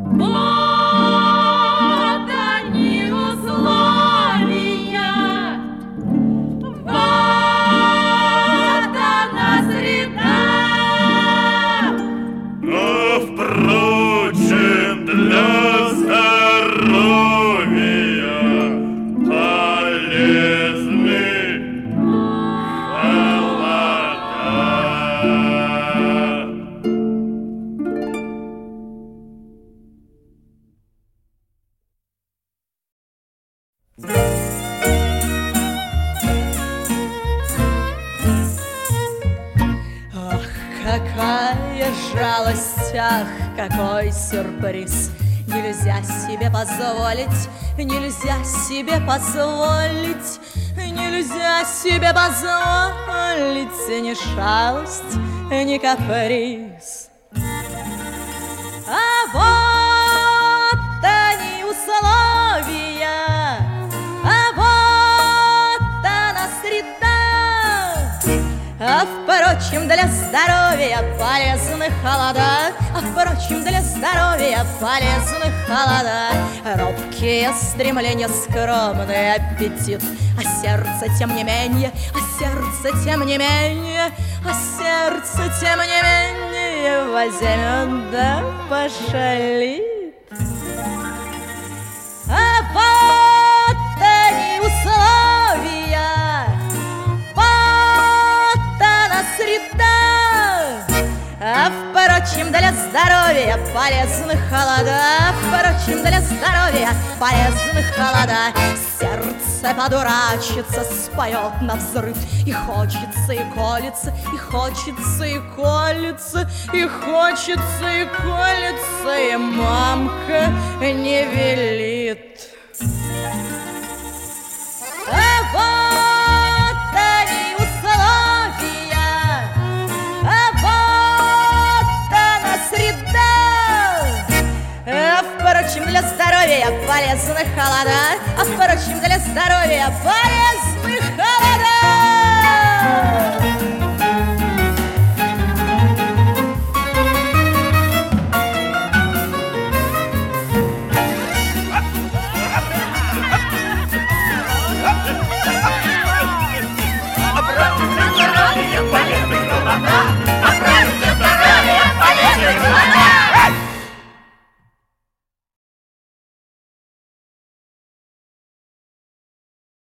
Вот они условия, вот она среда. А впрочем, для здоровья полезны Ах, какая жалость, ах, какой сюрприз! Нельзя себе позволить, нельзя себе позволить, нельзя себе позволить ни шалость, ни каприз. А вот они условия, а вот она среда. А впрочем, для здоровья полезны холода, а впрочем, для здоровья полезны холода. Робкие стремления, скромный аппетит, а сердце тем не менее, а сердце тем не менее, а сердце тем не менее возьмет да пошалит. А вот они условия, вот она среда. А впрочем, для здоровья полезны холода, а впрочем, для здоровья полезны холода. Сердце подурачится, споет навзрыд, и хочется, и колется, и хочется, и колется, и хочется, и колется, и мамка не велит. А вот они условия, а вот она среда. А впрочем, для здоровья полезны холода, а впрочем, для здоровья полезны